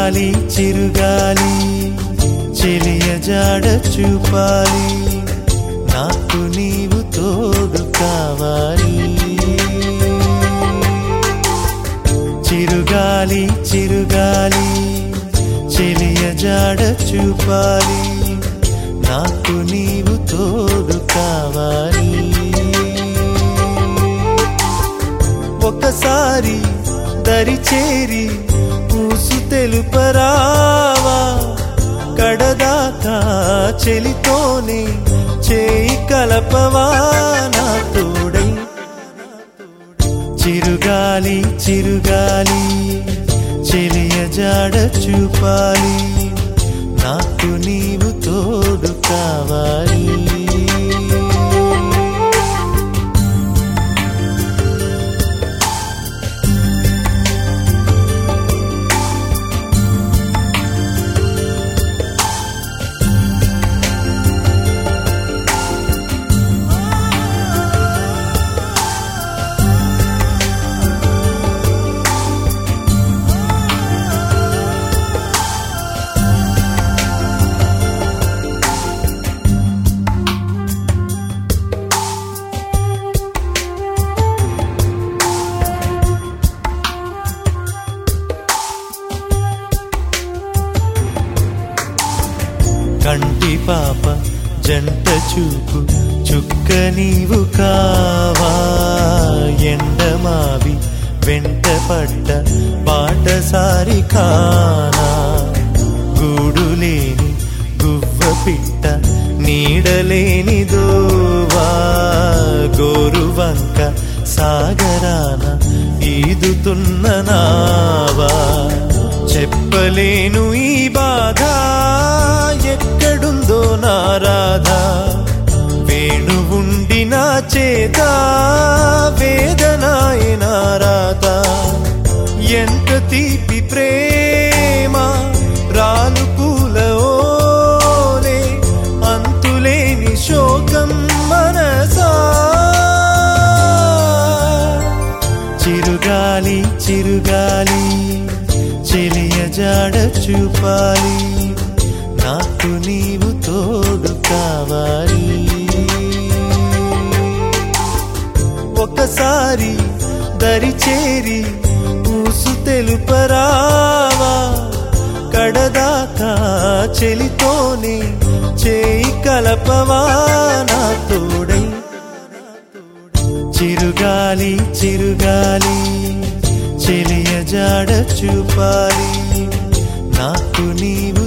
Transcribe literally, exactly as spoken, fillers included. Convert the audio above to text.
చిరుగాలి చిరుగాలి చెలియ జాడ చూపాలి నాకు నీవు తోడు కావాలి చిరుగాలి చిరుగాలి చెలియ జాడ చూపాలి నాకు నీవు తోడు కావాలి ఒకసారి దరి చేరి పూసు తెలుపరావా కడదాకా చెలితోనే చేయి కలపవా నా తోడై చిరుగాలి చిరుగాలి చెలియ జాడ చూపాలి నాకు నీవు తోడు కావాలి కంటి పాప జంట చూపు చుక్క నీవు కావా ఎండమావి వెంట పడ్డ బాటసారి కానా గూడులేని గువ్వ పిట్ట నీడలేని దోవా గోరువంక సాగరాన ఈదుతున్న నావా చెప్పలేను ఈ బాధ ఎక్కడుందో నా రాధ వేణువుండి నా చేత వేదనాయ నా రాధ ఎంత తీపి ప్రేమ రాలు పూల ఓలే అంతులేని శోకం మనసా చిరుగాలి చిరుగాలి చెలియ జాడ చూపాలి నాకు నీవు తోడు కావాలి ఒకసారి దరి చేరి పూసు తెలుపరావా కడదాకా చెలితోనే చేయి కలపవా నా తోడై చిరుగాలి చిరుగాలి చెలియ జాడ చూపాలి నాకు నీవు